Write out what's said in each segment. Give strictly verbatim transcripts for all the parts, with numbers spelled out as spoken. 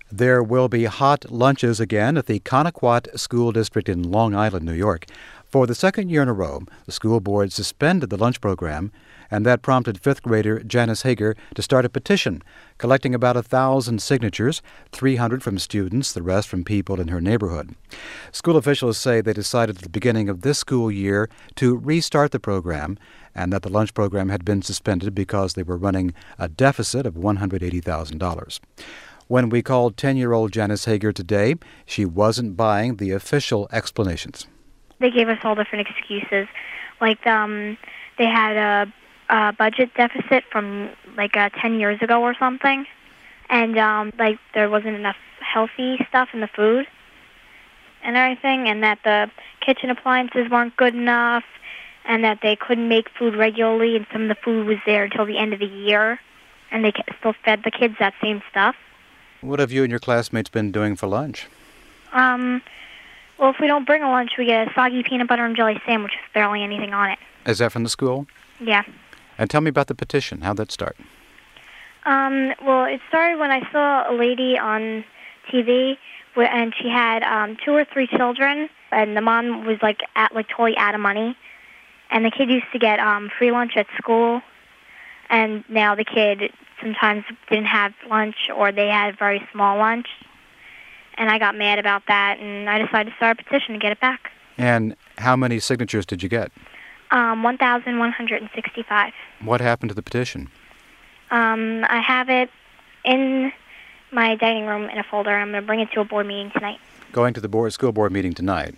There will be hot lunches again at the Connequot School District in Long Island, New York. For the second year in a row, the school board suspended the lunch program, and that prompted fifth grader Janice Hager to start a petition, collecting about a thousand signatures, three hundred from students, the rest from people in her neighborhood. School officials say they decided at the beginning of this school year to restart the program, and that the lunch program had been suspended because they were running a deficit of one hundred eighty thousand dollars. When we called ten-year-old Janice Hager today, she wasn't buying the official explanations. They gave us all different excuses. Like, um, they had a, a budget deficit from, like, uh, ten years ago or something. And, um, like, there wasn't enough healthy stuff in the food and everything. And that the kitchen appliances weren't good enough. And that they couldn't make food regularly. And some of the food was there until the end of the year. And they still fed the kids that same stuff. What have you and your classmates been doing for lunch? Um... Well, if we don't bring a lunch, we get a soggy peanut butter and jelly sandwich with barely anything on it. Is that from the school? Yeah. And tell me about the petition. How'd that start? Um, well, it started when I saw a lady on T V, and she had um, two or three children, and the mom was, like, at, like totally out of money. And the kid used to get um, free lunch at school, and now the kid sometimes didn't have lunch, or they had very small lunch. And I got mad about that, and I decided to start a petition to get it back. And how many signatures did you get? Um, one thousand one hundred sixty-five. What happened to the petition? Um, I have it in my dining room in a folder. I'm going to bring it to a board meeting tonight. Going to the board school board meeting tonight.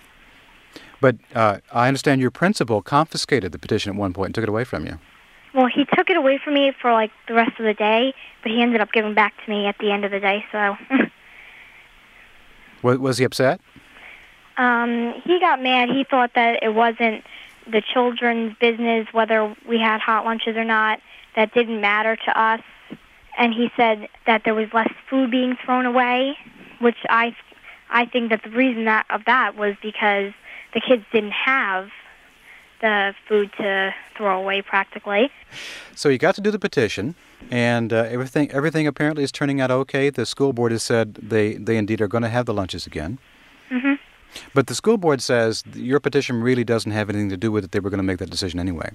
But uh, I understand your principal confiscated the petition at one point and took it away from you. Well, he took it away from me for, like, the rest of the day, but he ended up giving it back to me at the end of the day, so... Was he upset? Um, he got mad. He thought that it wasn't the children's business whether we had hot lunches or not. That didn't matter to us. And he said that there was less food being thrown away, which I, I think that the reason that of that was because the kids didn't have the food to throw away practically. So you got to do the petition, and uh, everything everything apparently is turning out okay. The school board has said they, they indeed are going to have the lunches again. Mm-hmm. But the school board says your petition really doesn't have anything to do with it. They were going to make that decision anyway.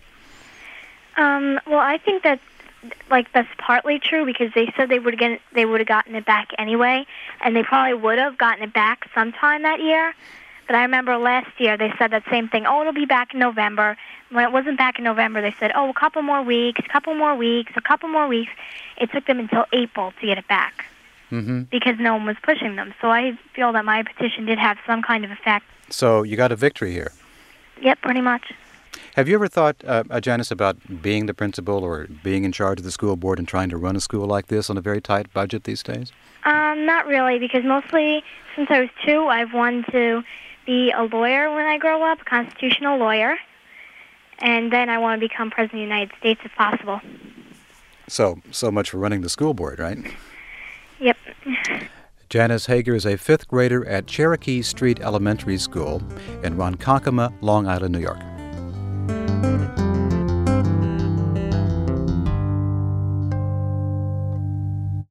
Um, well, I think that, like, that's partly true because they said they would get they would have gotten it back anyway, and they probably would have gotten it back sometime that year. But I remember last year they said that same thing. Oh, it'll be back in November. When it wasn't back in November, they said, oh, a couple more weeks, a couple more weeks, a couple more weeks. It took them until April to get it back mm-hmm. because no one was pushing them. So I feel that my petition did have some kind of effect. So you got a victory here. Yep, pretty much. Have you ever thought, uh, uh, Janice, about being the principal or being in charge of the school board and trying to run a school like this on a very tight budget these days? Um, not really, because mostly since I was two, I've wanted to be a lawyer when I grow up, a constitutional lawyer, and then I want to become president of the United States if possible. So, so much for running the school board, right? Yep. Janice Hager is a fifth grader at Cherokee Street Elementary School in Ronkonkoma, Long Island, New York.